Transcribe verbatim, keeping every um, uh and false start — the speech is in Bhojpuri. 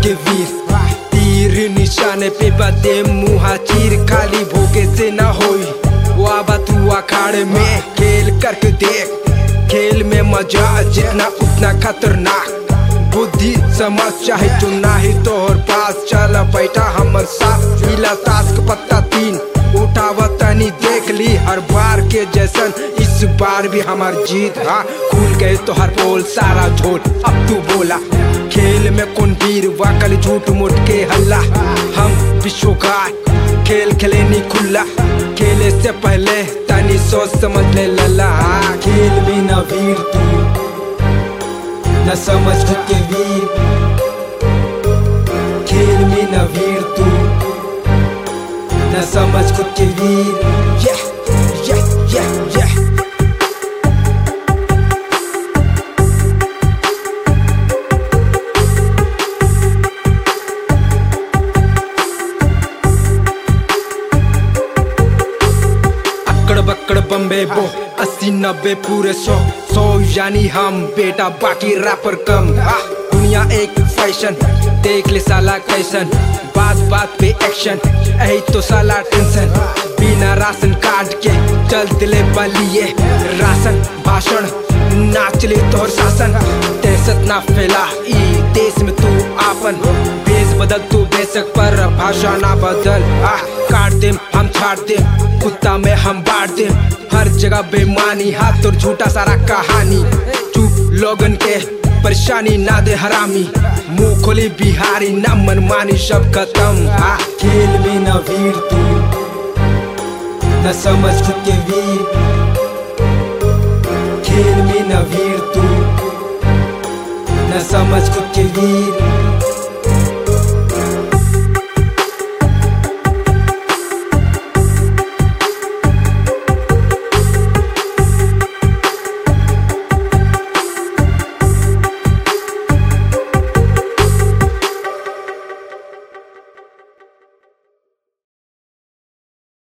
के वीर, तीर निशाने पे बदे मुहा चीर, खाली भोगे से न होई वाबा तू अखाड़े में खेल करके देख। खेल में मजा जितना उतना खतरनाक, बुद्धि समझ चाहे तो नाही तोहर पास, चल बैठा हमर साथ पीला ताश का पत्ता तीन, उठावा तनी देख ली हर बार के जैसन, इस बार भी हमार जीत। हाँ खुल गए तो हर बोल सारा झूठ, अब तू बोला खेल में कौन वीर वाकल झूठ मुठ के हल्ला, हम विश्वकार खेल खेले नी खुला, खेले से पहले तनी सोच समझ ले लला। खेल में न वीर तू न समझ खुद के वीर, खेल में न वीर तू न समझ खुद के वीर। yeah, yeah, yeah, yeah. अकड़ बकड़ बम्बे बो अस्सी नब्बे पूरे सौ, सौ यानी हम बेटा बाकी रैपर कम। हाँ दुनिया एक फैशन देख ले साला कैसन, बात बात पे एक्शन यही तो साला टेंशन, बिना राशन कार्ड के चल दिले बलिए राशन भाषण नाच ले तोहर शासन, दहशत ना फैला ई देश में तू आपन, भेष बदल तू बेशक पर भाषा ना बदल। आ काट देम हम छाट देम, कुत्ता में हम बांट देम, हर जगह बेमानी हाथ और झूठा सारा कहानी, चुप लोगन के परेशानी ना दे हरामी, मुंह खोली बिहारी ना मनमानी सब खत्म। आ खेल में न वीर तू न समझ खुद के वीर, खेल में न वीर तू न समझ खुद के वीर।